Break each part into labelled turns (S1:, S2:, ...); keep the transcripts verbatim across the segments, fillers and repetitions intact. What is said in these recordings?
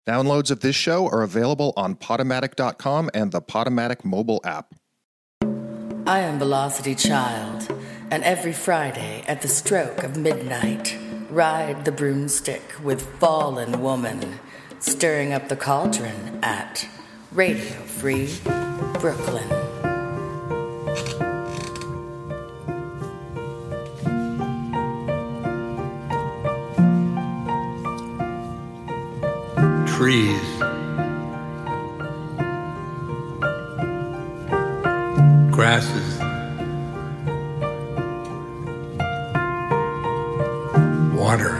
S1: Downloads of this show are available on Podomatic dot com and the Podomatic mobile app.
S2: I am Velocity Child, and every Friday at the stroke of midnight, ride the broomstick with Fallen Woman, stirring up the cauldron at Radio Free Brooklyn.
S3: Trees, grasses, water,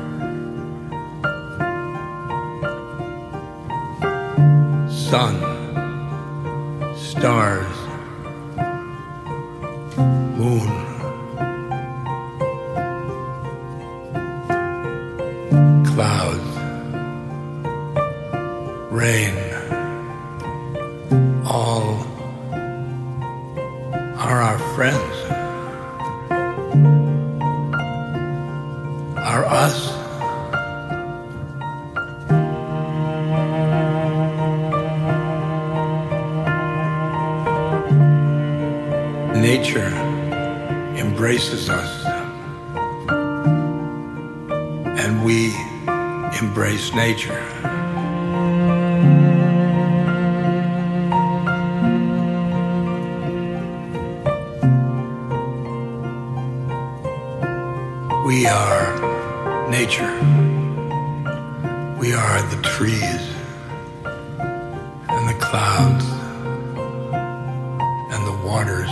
S3: sun, stars, moon, clouds, rain, all are our friends, are us. Nature embraces us, and we embrace nature. We are nature. We are the trees and the clouds and the waters.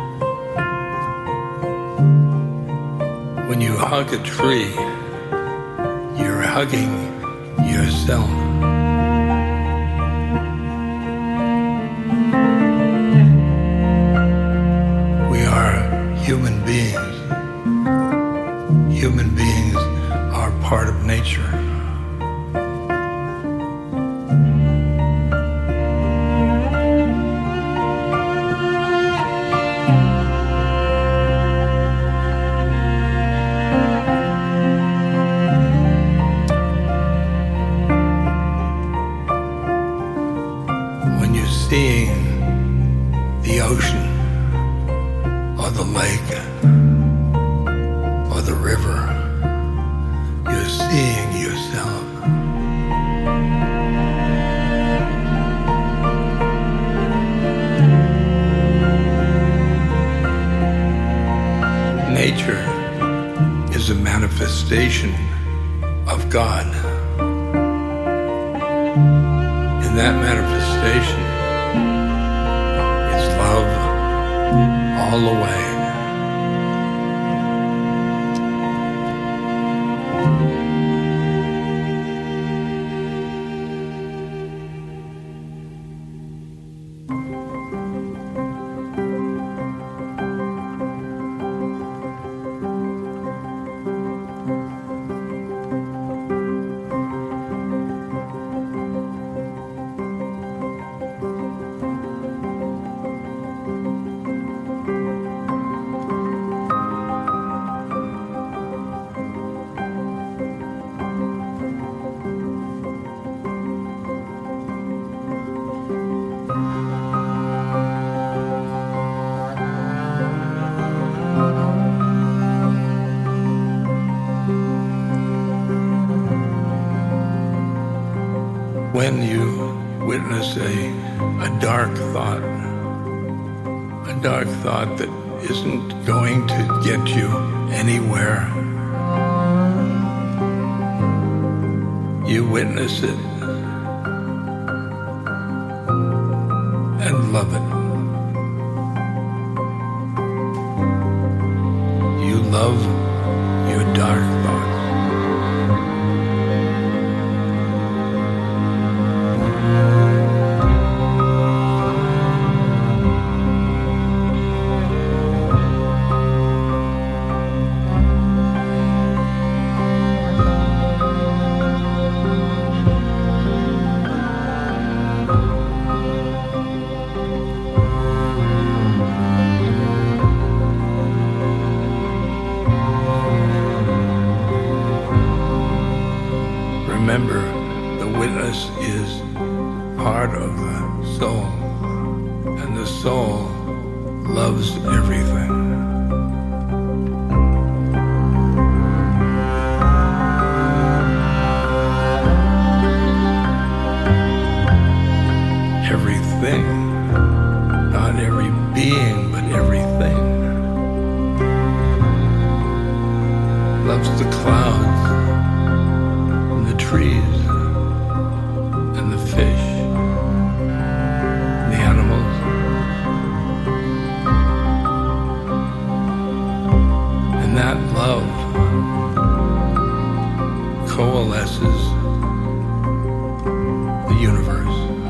S3: When you hug a tree, you're hugging yourself. We are human beings. Human beings are part of nature. When you're seeing the ocean or the lake or the river, you're seeing yourself. Nature is a manifestation of God. In that manifestation, it's love all the way. When you witness a, a dark thought, a dark thought that isn't going to get you anywhere, you witness it and love it. You love your dark thoughts. is part of the soul, and the soul loves everything. Everything, not every being, but everything, loves the clouds and the trees and the fish and the animals. And that love coalesces the universe.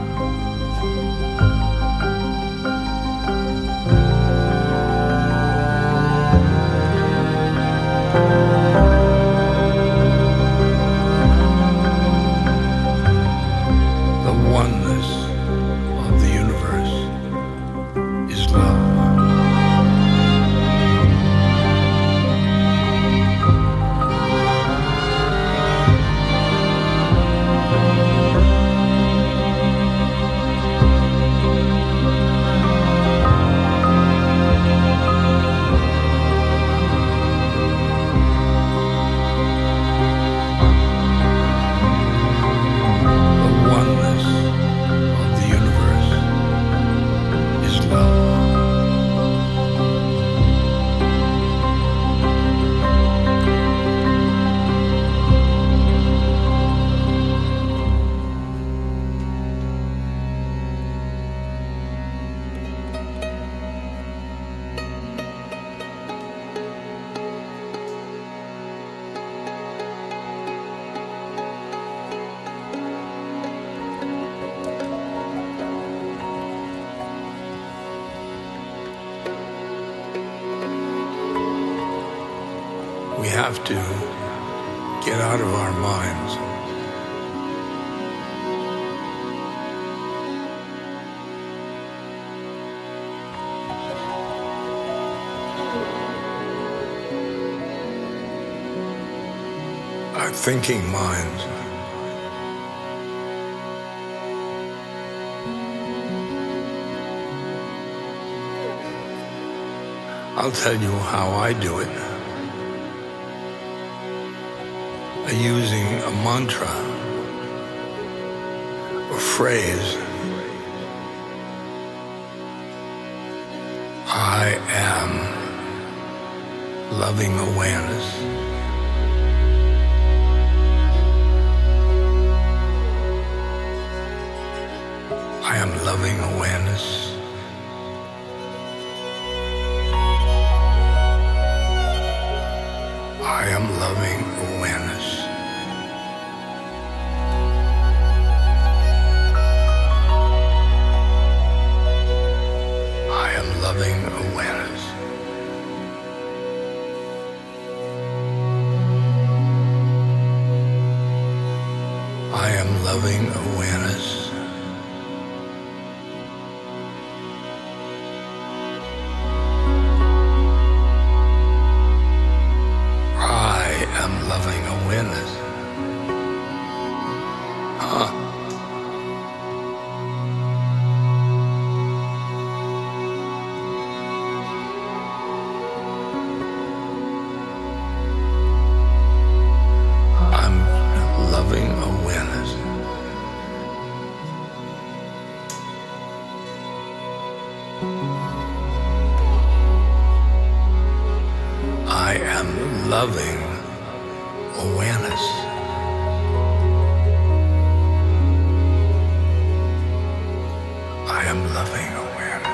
S3: We have to get out of our minds. Our thinking minds. I'll tell you how I do it. Using a mantra or phrase. I am loving awareness. I am loving awareness. I am loving awareness. I am loving awareness. I am loving awareness. Loving awareness. Huh. I'm loving awareness. I am loving awareness. I am loving awareness.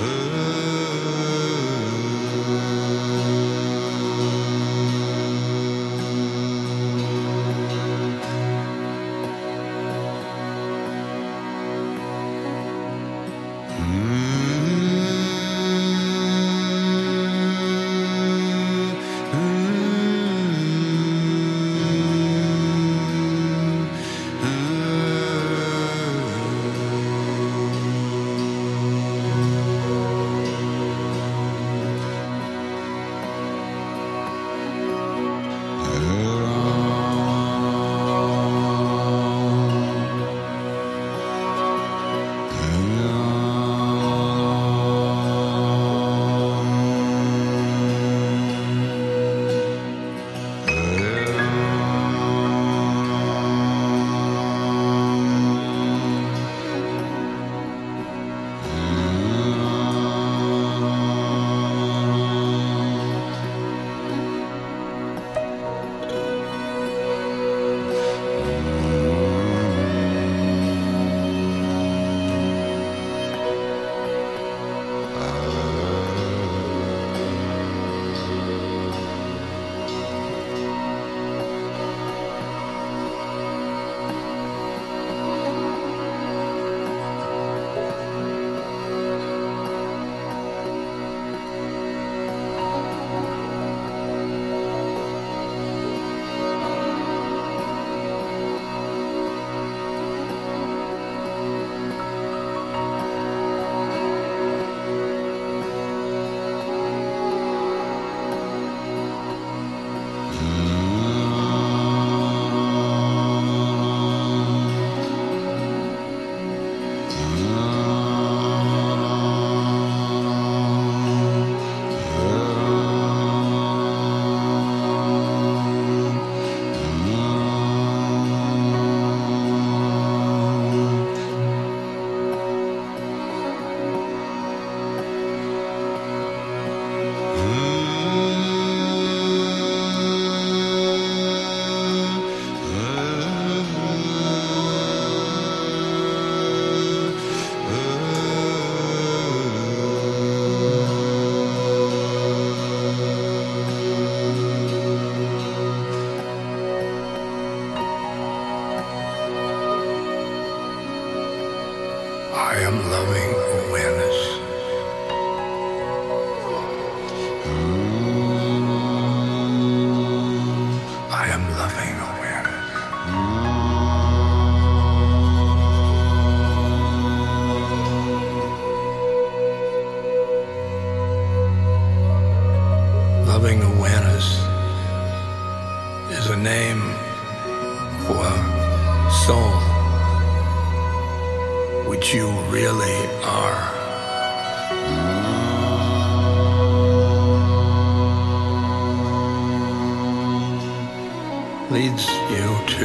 S3: Leads you to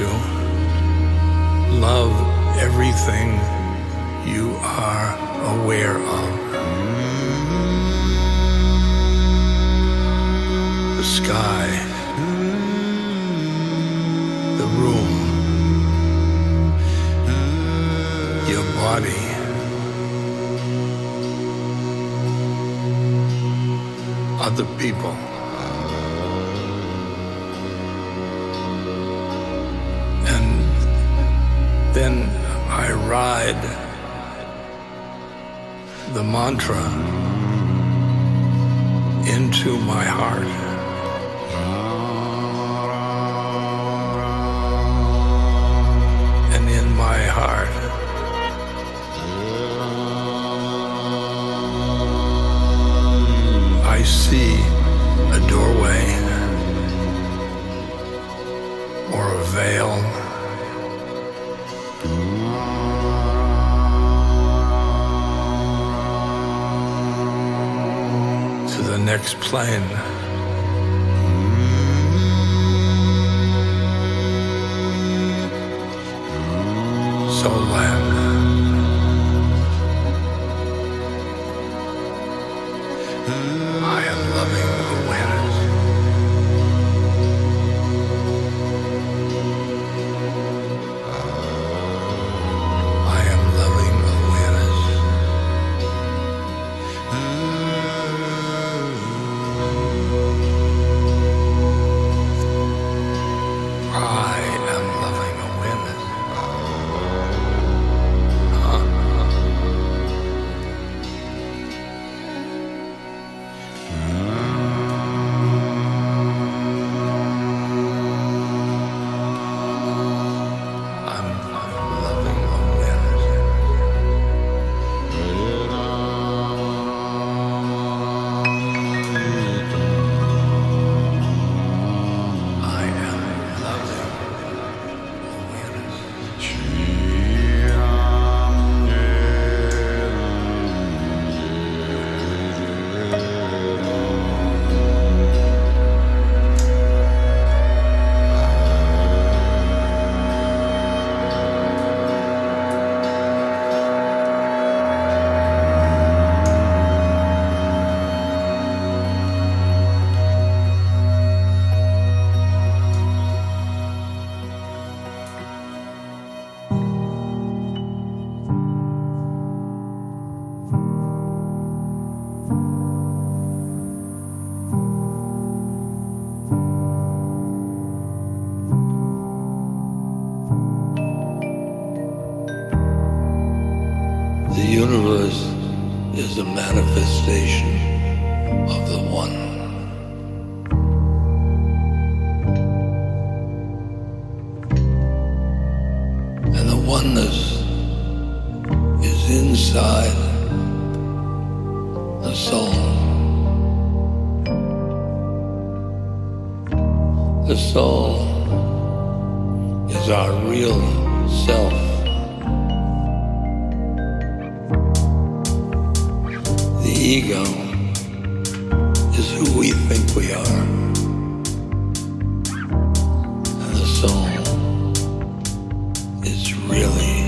S3: love everything you are aware of. The sky, the room, your body, other people. Then I ride the mantra into my heart. And in my heart, I see a doorway or a veil. Next plane. Soul land. I am loving awareness. I am loving awareness. manifestation of the One. And the oneness is inside the soul. The soul is our real self. The ego is who we think we are. And the soul is really,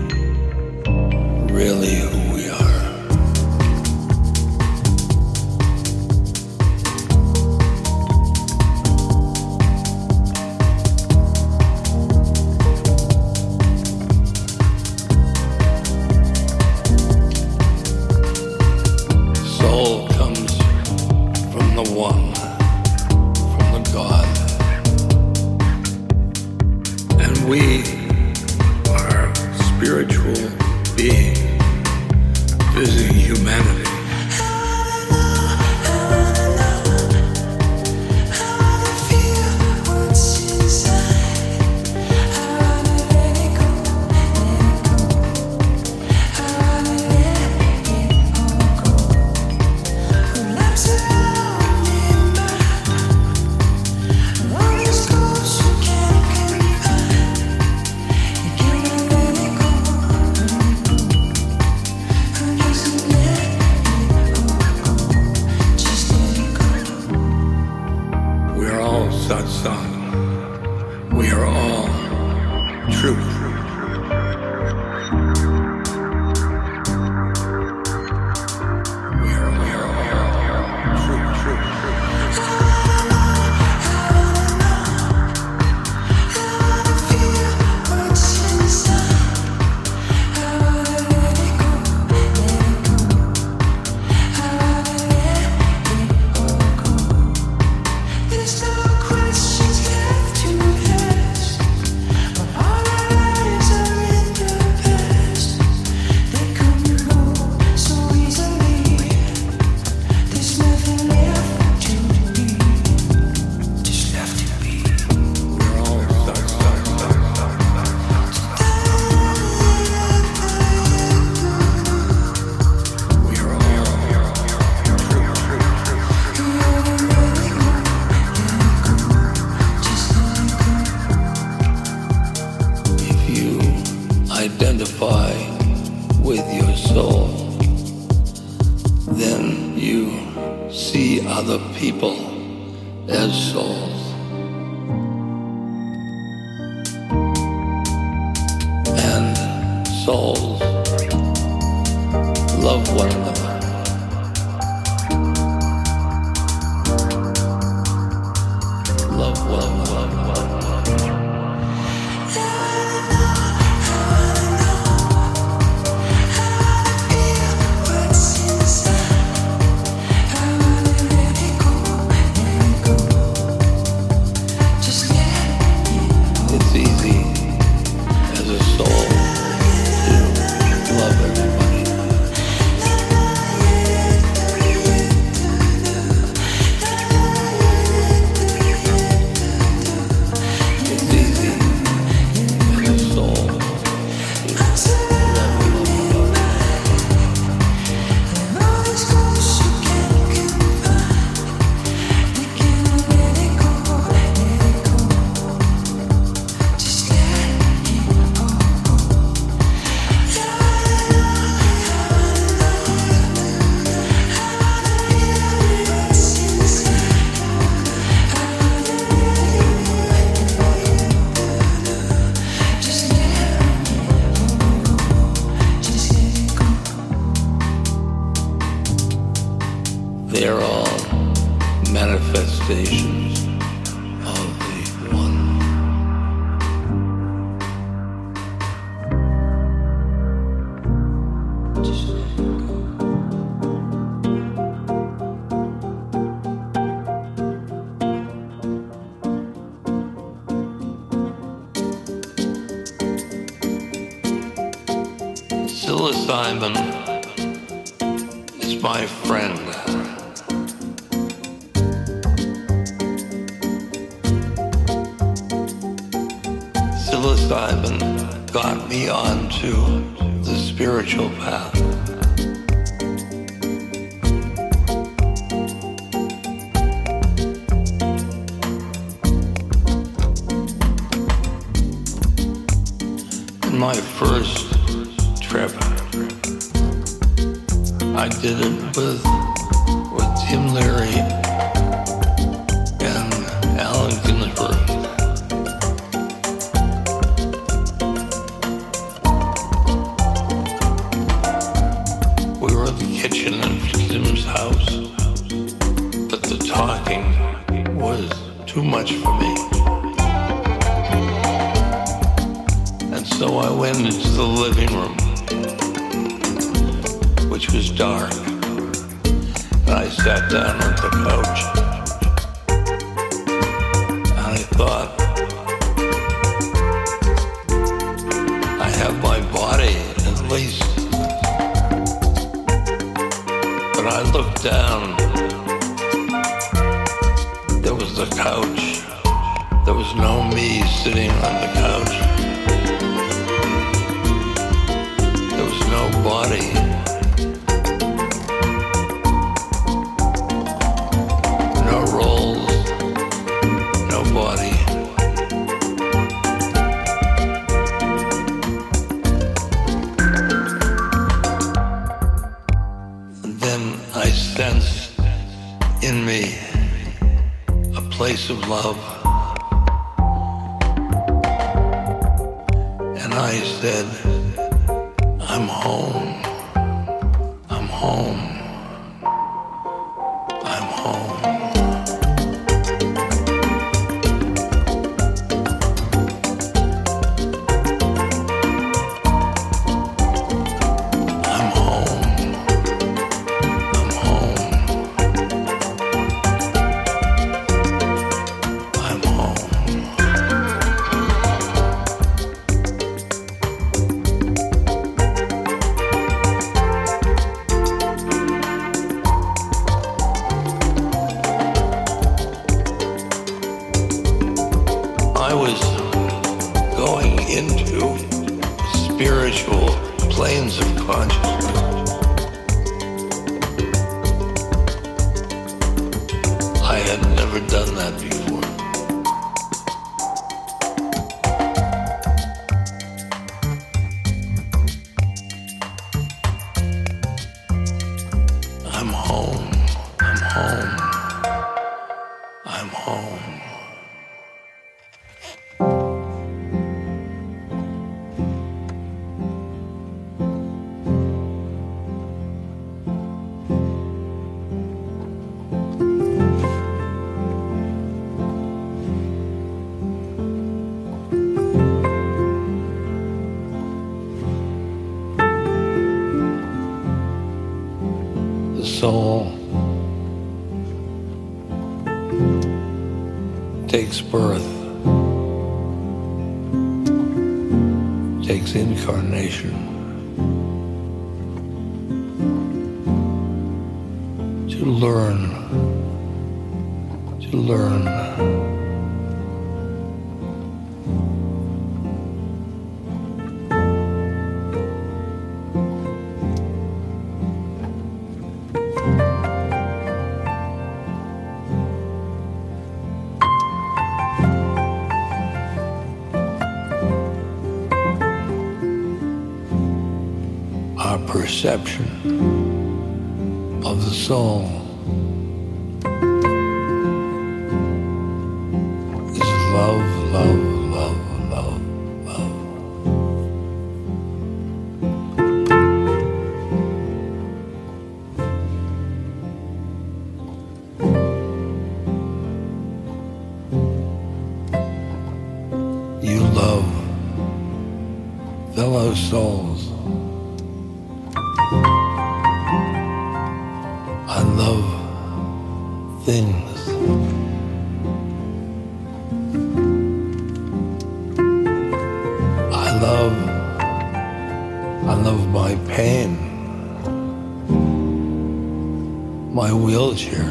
S3: really who we are. my friend. Psilocybin got me onto the spiritual path. In my first trip, I did it with, with Tim Leary and Alan Ginsberg. We were in the kitchen in Tim's house, but the talking was too much for me. And so I went into the living room, which was dark, and I sat down on the couch, and I thought, I have my body at least. But I looked down, there was the couch, there was no me sitting on the couch, there was no body. Of love, and I said, I'm home, I'm home, I'm home. I'm home, I'm home. Planes of consciousness. I had never done that before. I'm home, I'm home, I'm home. Soul takes birth, takes incarnation to learn, to learn. Our perception of the soul is love, love, love, love, love. You love fellow souls. I love things. I love, I love my pain. my wheelchair.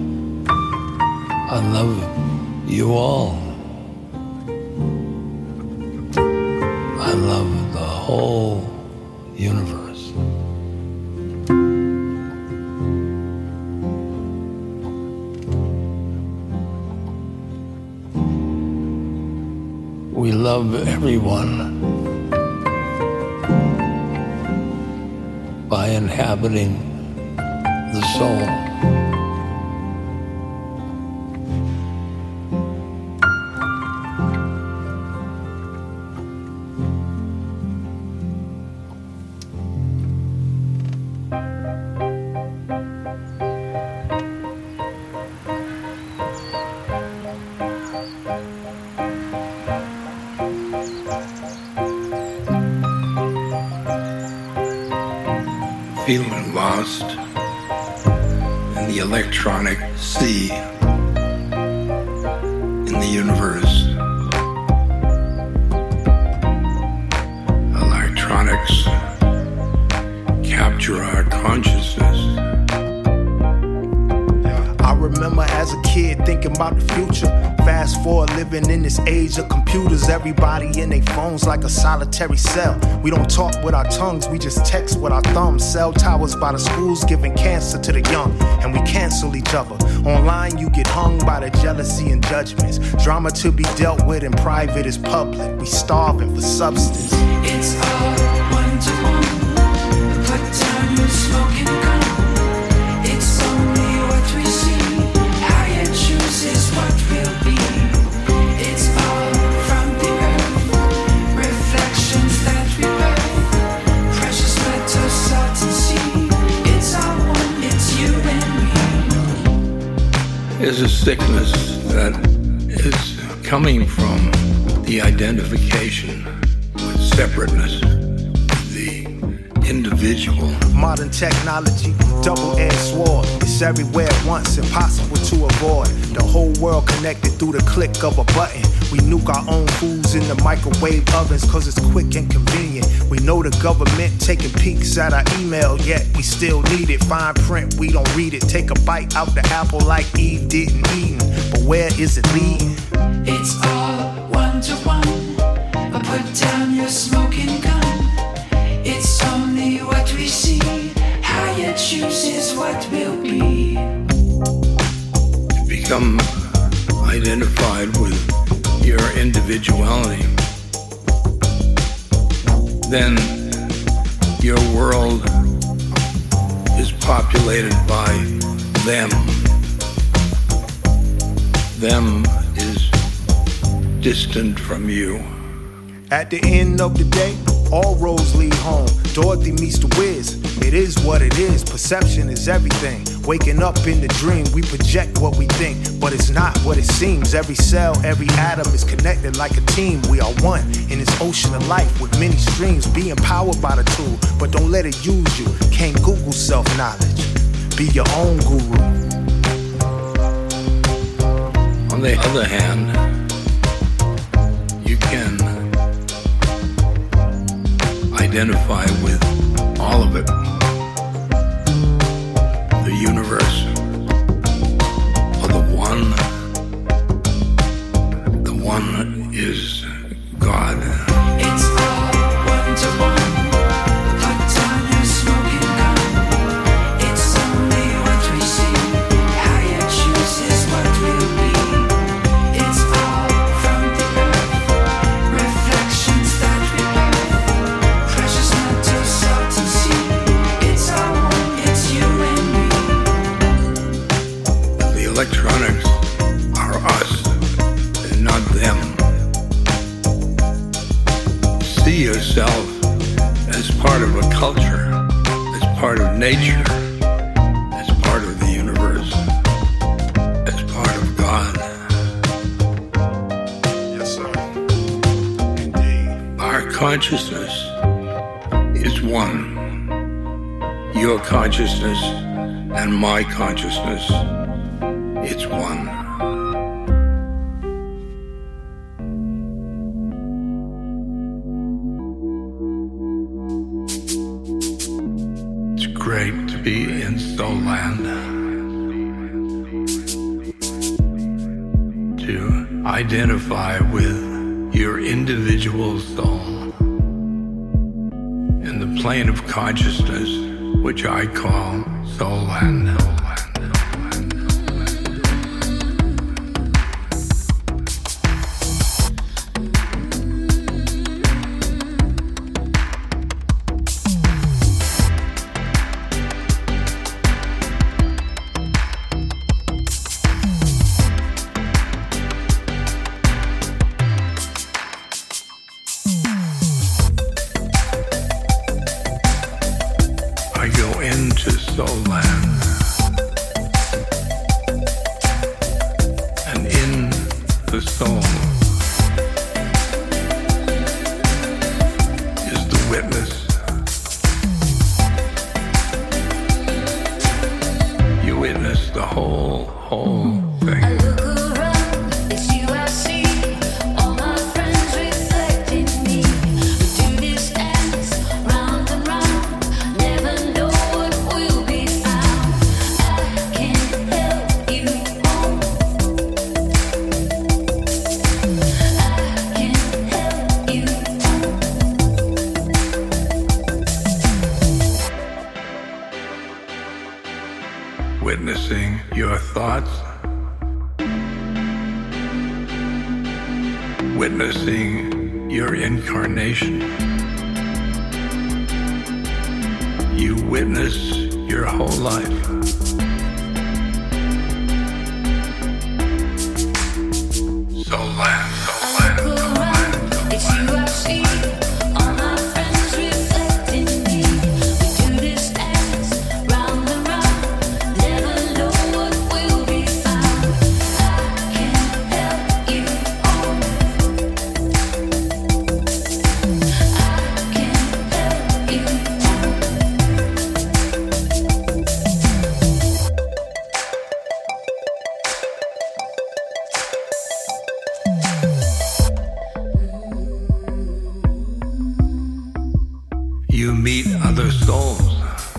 S3: I love you all. I love the whole universe. We love everyone by inhabiting the soul. Feeling lost in the electronic sea in the universe. Electronics capture our consciousness.
S4: I remember as a kid thinking about the future. Fast forward, living in this age of computers. Everybody in their phones like a solitary cell. We don't talk with our tongues, we just text with our thumbs. Cell towers by the schools giving cancer to the young, and we cancel each other. Online you get hung by the jealousy and judgments. Drama to be dealt with in private is public. We starving for substance.
S5: It's all one to one. Put down your smoking gun. It's only what we see. How you choose is what will be. It's all from the earth. Reflections that we birth. Precious metal, salt and sea. It's all one, it's you and me.
S3: Is a sickness that is coming from the identification with separateness, the individual.
S4: Modern technology, double-edged sword. It's everywhere at once, impossible to avoid. The whole world connected through the click of a button. We nuke our own foods in the microwave ovens cause it's quick and convenient. We know the government taking peeks at our email, yet we still need it. Fine print, we don't read it. Take a bite out the apple like Eve didn't eat. But where is it leading?
S5: It's all one to one. But put down your smoking gun. It's only what we see. How you choose is what will be.
S3: Become identified with your individuality. Then your world is populated by them. Them is distant from you.
S4: At the end of the day, all roads lead home. Dorothy meets the Wiz. It is what it is. Perception is everything. Waking up in the dream, we project what we think, but it's not what it seems. Every cell, every atom is connected like a team. We are one in this ocean of life with many streams. Be empowered by the tool, but don't let it use you. Can't Google self-knowledge. Be your own guru.
S3: On the other hand, you can identify with all of it. The universe, or the one. The one is God.
S5: It's all one to one. Put down your smoking gun. It's only what we see. How you choose is what will be. It's all from the earth. Reflections that we birth. Precious metal, salt and sea. It's all one, it's you and me.
S3: The electronics are us and not them. See yourself as part of a culture, as part of nature, as part of the universe, as part of God.
S4: Yes, sir. Indeed.
S3: Our consciousness is one. Your consciousness and my consciousness, it's one. It's great to be in Soul Land. to identify with your individual soul in the plane of consciousness, which I call Soul Land. Into Soul Land, and in the soul is the witness. You witness the whole, whole thing.
S5: I look around, it's you I see. All my friends reflecting me. We do this dance round and round. Never know what will be found. I can't help you home. I can't help you home.
S3: Witnessing your thoughts, witnessing your incarnation. You witness your whole life. Soul Land, Soul Land,
S5: I look
S3: Soul Land, Soul
S5: around, it's you
S3: Land.
S5: I see. All my friends reflecting me. We do this dance round and round. Never know what will be found. I can't help you home. I can't help you home.
S3: You meet other souls.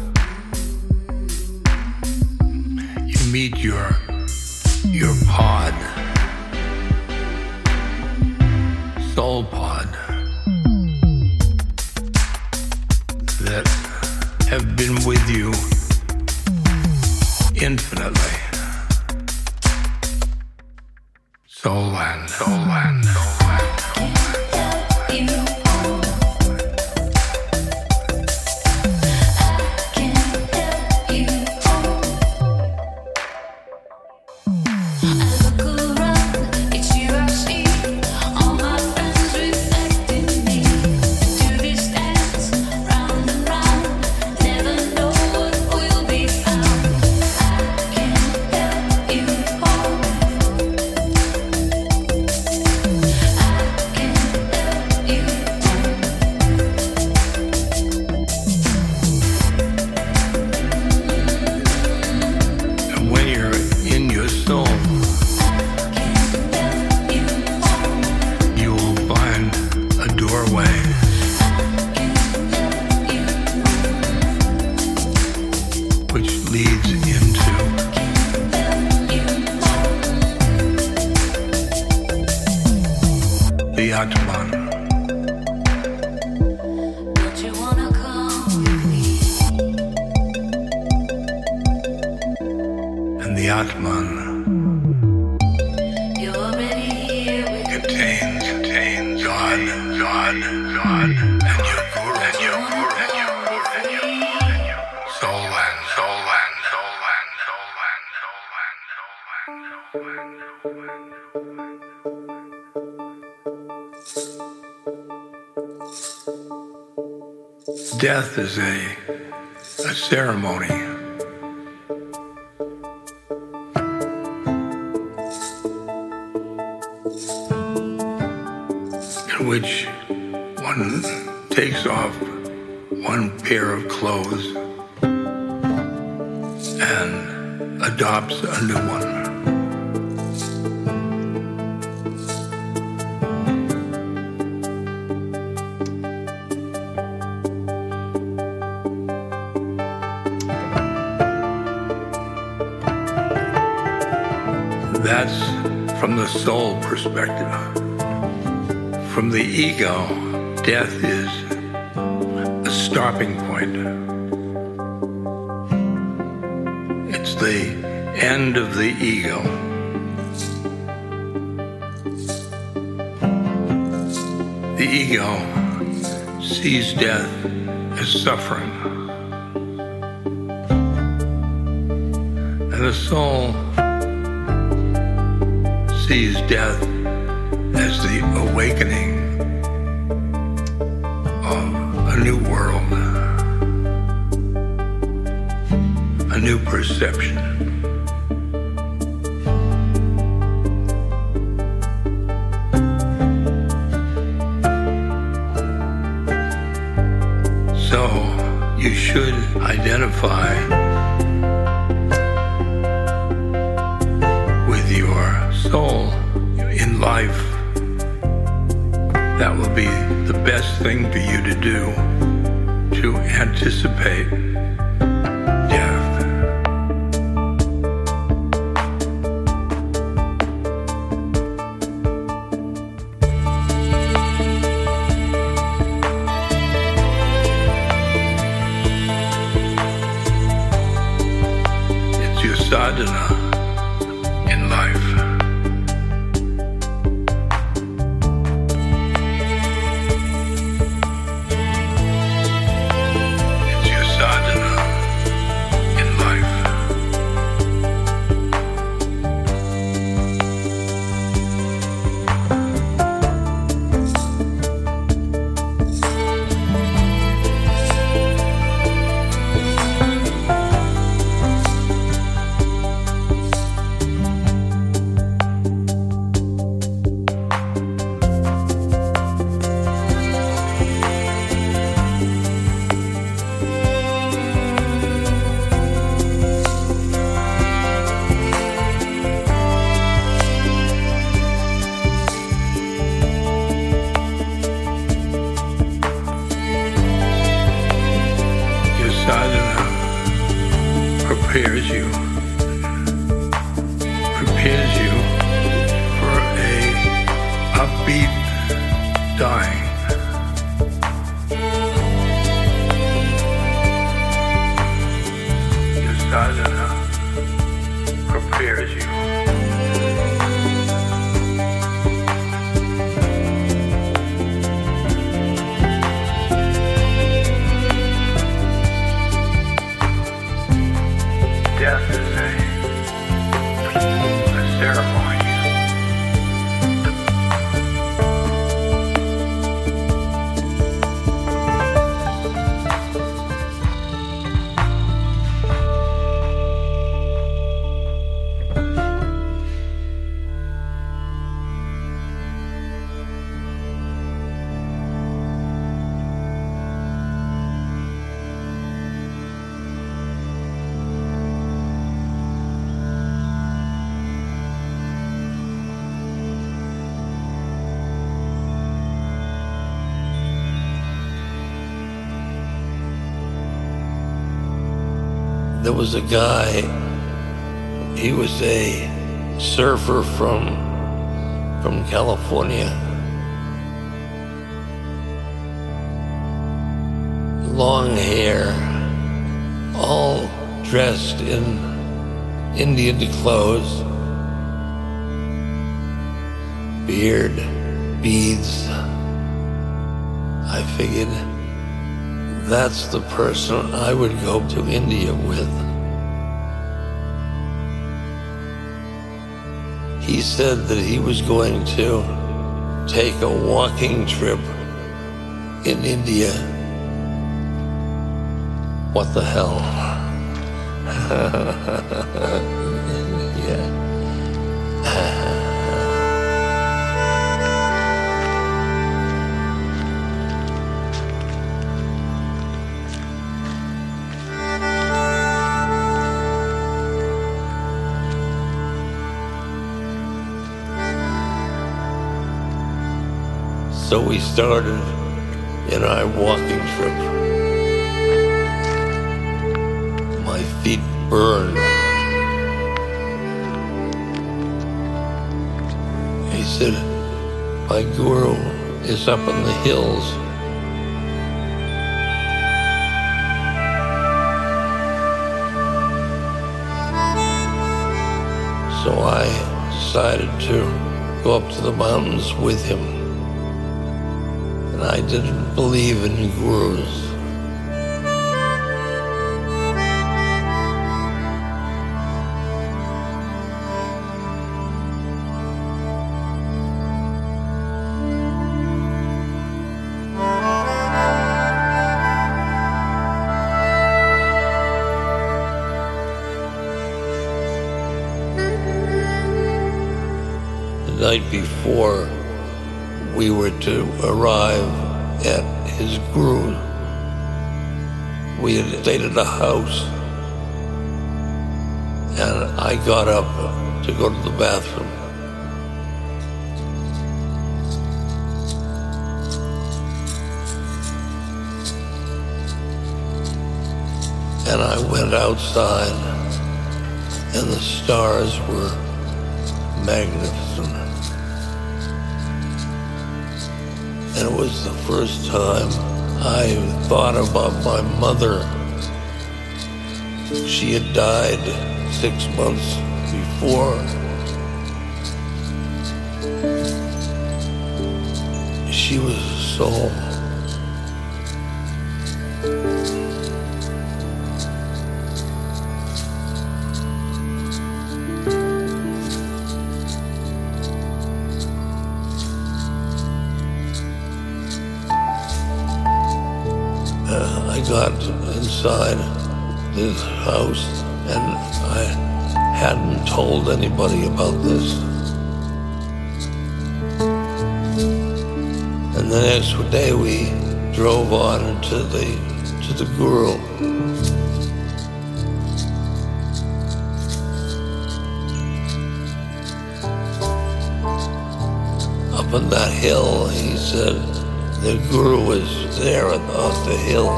S3: You meet your your pod, soul pod, that have been with you infinitely. Soul Land, Soul Land, Soul Land, Soul Land.
S5: You home. I can't help you home. I look around, it's you I see. All my friends reflecting me. Do this dance round and round. Never know what will be found. I can't help you home. I can't help you home.
S3: And when you're in your soul,
S5: Can't help you home.
S3: you will find a doorway
S5: Can't help you
S3: which leads into
S5: help you home.
S3: the Atman.
S5: Don't you wanna come with me?
S3: And the Atman
S5: You're already here with me.
S3: contains, contains God, God, God, and your guru, and your guru, and your guru, and your guru, and your Soul Land, Soul Land, Soul Land, Soul Land, Soul Land, Soul Land, Soul Land, Soul Land. Death is a, a ceremony. In which one takes off one pair of clothes and adopts a new one. That's from the soul perspective. From the ego, death is a stopping point. It's the end of the ego. The ego sees death as suffering. And the soul sees death as the awakening of a new world, a new perception. So you should identify with your soul in life. That will be the best thing for you to do to anticipate death. It's your sadhana in life. Prepares you, prepares you for a upbeat dying. Your sadhana prepares you. Death is a, a ceremony.
S6: There was a guy, he was a surfer from, from California. Long hair, all dressed in Indian clothes, beard, beads. I figured that's the person I would go to India with. He said that he was going to take a walking trip in India. What the hell? Yeah. So we started in our walking trip. My feet burned. said, my guru is up in the hills. So I decided to go up to the mountains with him. And I didn't believe in gurus. The night before we were to arrive at his guru, we had stayed at a house, and I got up to go to the bathroom. And I went outside, and the stars were magnificent. And it was the first time I thought about my mother. She had died six months before. She was a soul. I got inside this house, and I hadn't told anybody about this. And the next day we drove on into the to the guru. Up on that hill, he said, the guru was there off the hill.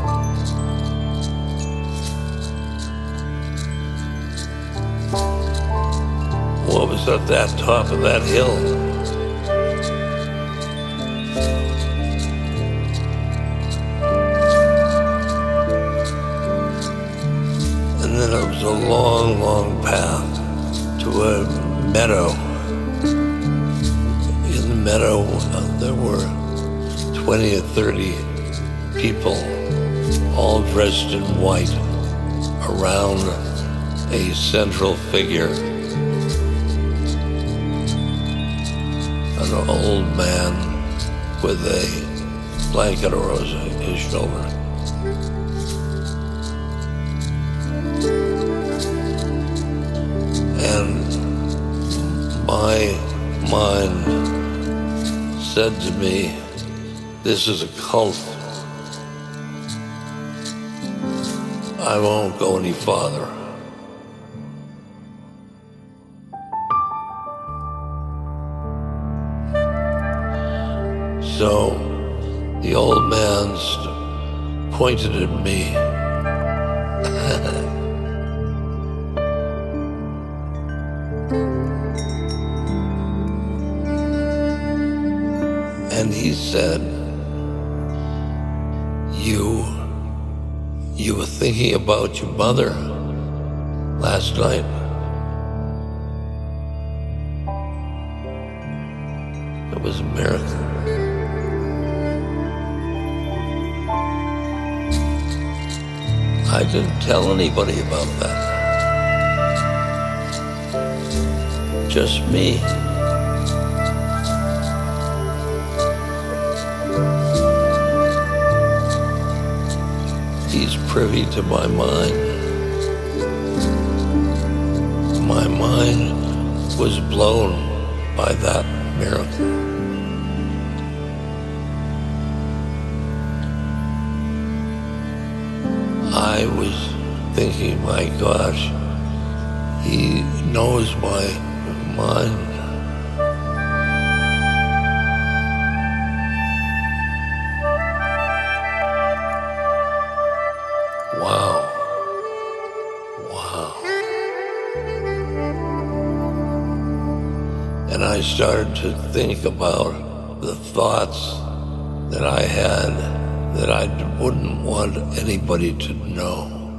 S6: What was at that top of that hill? And then it was a long, long path to a meadow. In the meadow, uh, there were twenty or thirty people, all dressed in white, around a central figure. An old man with a blanket over his shoulder. And my mind said to me, this is a cult. I won't go any farther. So the old man st- pointed at me. And he said, you, you were thinking about your mother last night. It was a miracle. I didn't tell anybody about that. Just me. He's privy to my mind. My mind was blown by that miracle. I was thinking, my gosh, he knows my mind. Wow. Wow. And I started to think about the thoughts that I had that I wouldn't want anybody to know.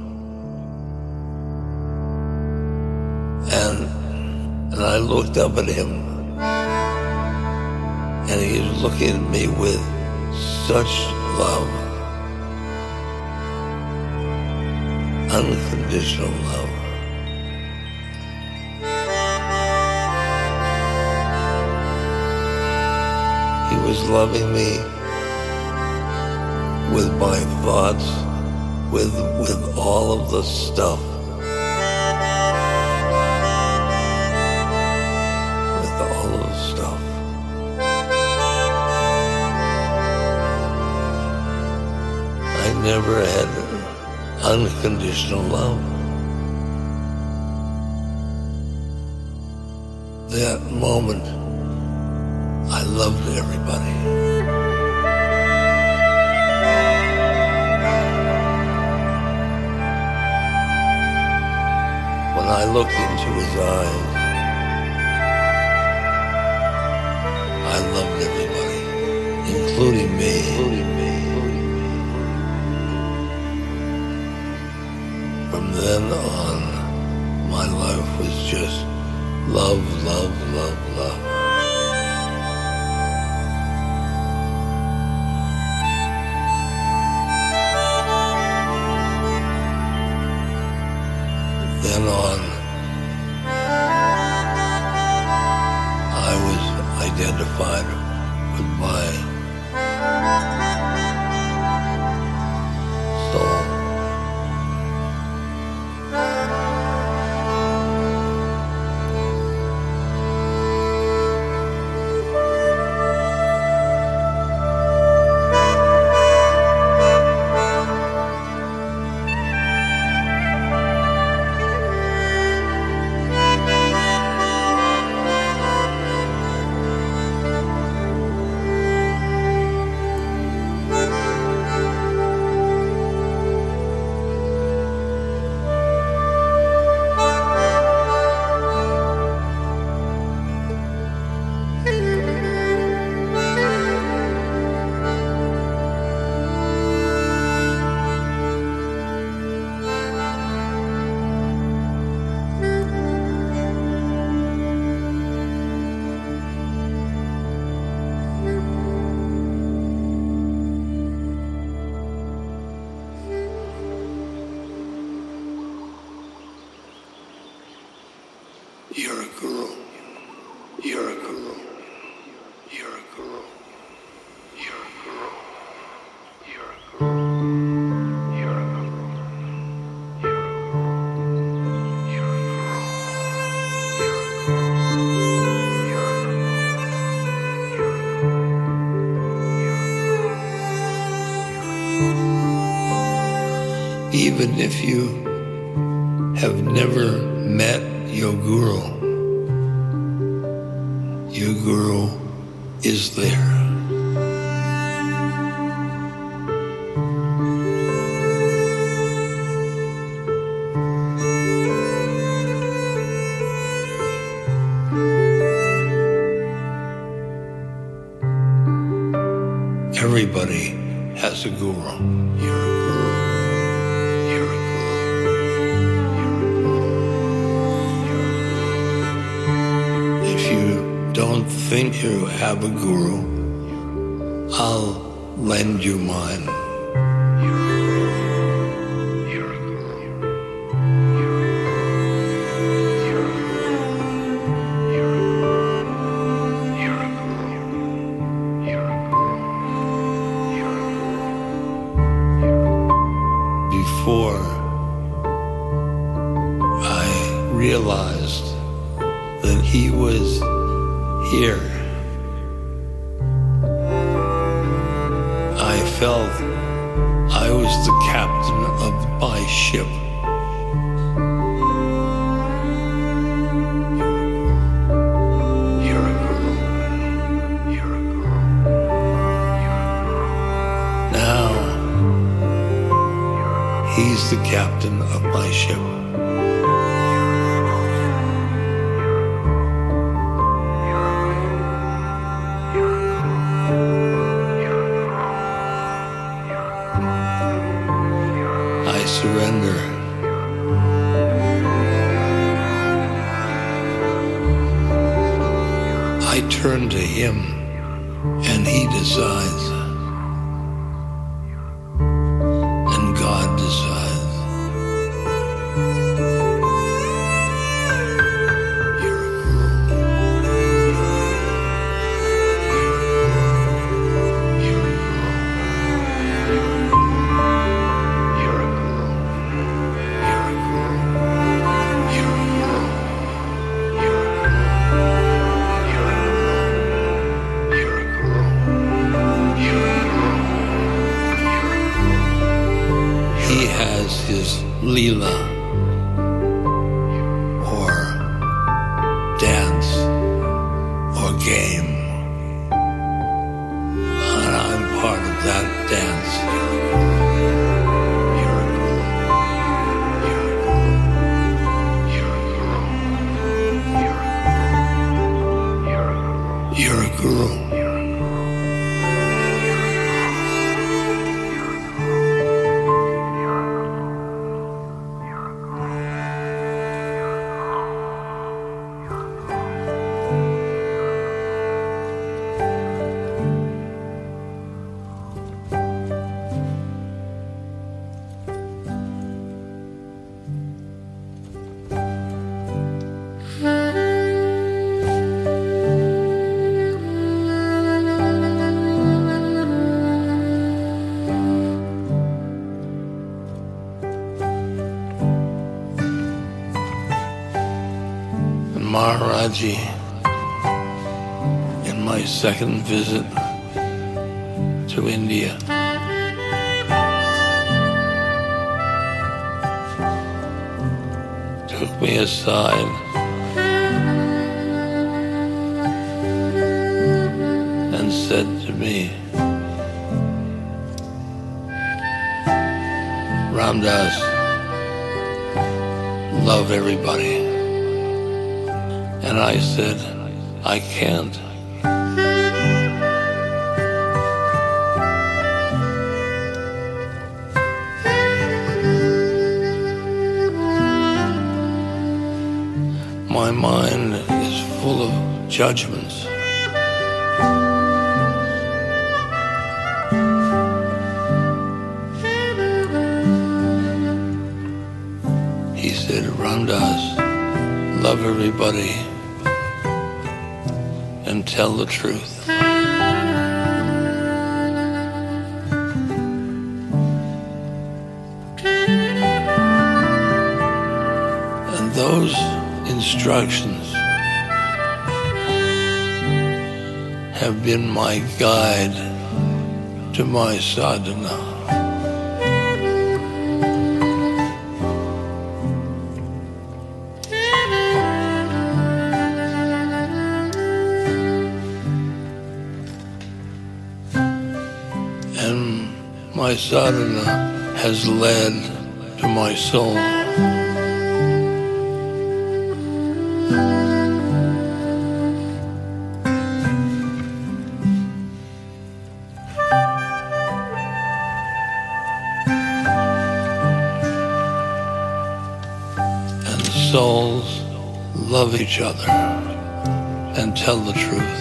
S6: And, and I looked up at him, and he was looking at me with such love, unconditional love. He was loving me with my thoughts, with with all of the stuff, with all of the stuff. I never had unconditional love. That moment, I loved everybody. When I looked into his eyes, I loved everybody, including me. Including me. From then on, my life was just love, love, love, love. Then on, I was identified with my soul. You're a guru. You're a guru. You're a guru. You're a guru. You're a guru. You're a guru. You're a guru. You're a guru. Even if you have never met your guru, your guru is there. Everybody has a guru. You're a guru. You're a guru. If you don't think you have a guru, I'll lend you mine. Before I realized that he was here, I felt I was the captain of my ship. You're a guru. You're a guru. You're a guru. Now he's the captain of my ship. You're a turn to him and he decides. And God decides. Leela or dance or game, and I'm part of that dance. You're a girl. You're a girl. You're a girl. You're a girl. You're a girl. Maharaji, in my second visit to India, took me aside and said to me, Ramdas, love everybody. And I said, I can't. My mind is full of judgments. He said, Ramdas, love everybody and tell the truth. And those instructions have been my guide to my sadhana. My sadhana has led to my soul. And souls love each other and tell the truth.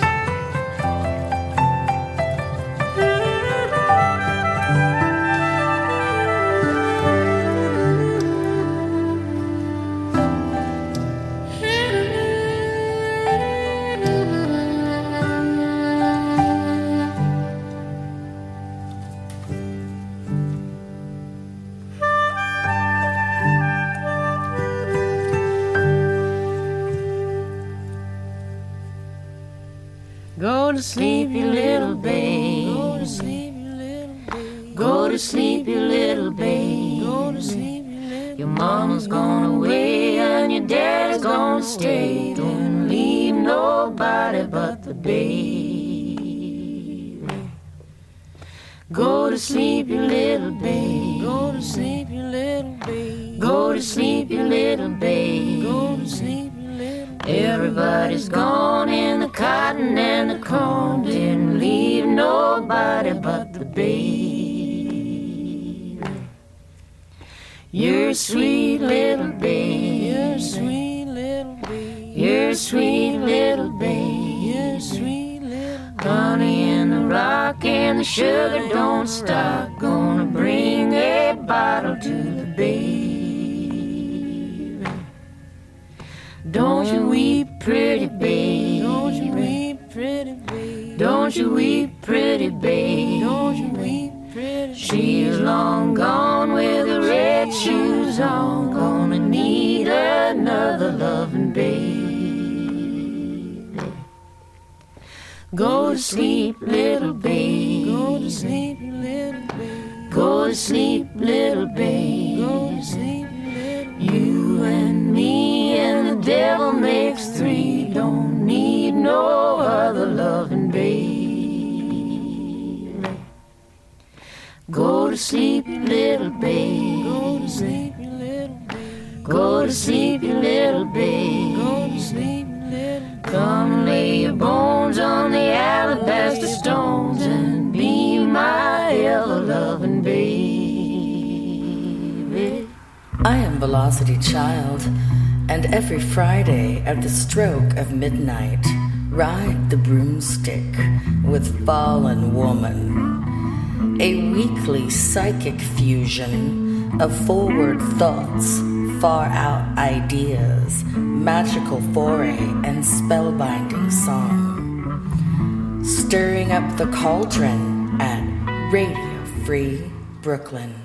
S7: Go to sleep, you little babe. Go to sleep, you little babe. Go to sleep, you little babe. Go to sleep, you little. Your mama's gone away and your dad's gonna stay. Don't leave nobody but the babe. Go to sleep, you little babe. Go to sleep, you little babe. Go to sleep, you little babe. Go to sleep. Everybody's gone in the cotton and the corn. Didn't leave nobody but the babe. You're a sweet little babe. You're a sweet little babe. You're a sweet little babe. You're a sweet rock and the sugar don't stop. Gonna bring a bottle to the baby. Don't you weep, pretty babe. Don't you weep, pretty babe. Don't you weep, pretty babe. Don't you weep, pretty babe. She's long gone with the red shoes on. Gonna need another loving baby. Go to sleep, little babe. Go to sleep, little babe. Go to sleep, little babe. Go to sleep, little babe. You and me and the devil makes three. Don't need no other loving babe. Go to sleep, little babe. Go to sleep, little babe. Go to sleep, little babe. Go to sleep, little babe. Come lay your bones on the alabaster stones and be my ever-loving baby.
S2: I am Velocity Child, and every Friday at the stroke of midnight, ride the broomstick with Fallen Woman. A weekly psychic fusion of forward thoughts, far-out ideas, magical foray, and spellbinding song. Stirring up the cauldron at Radio Free Brooklyn.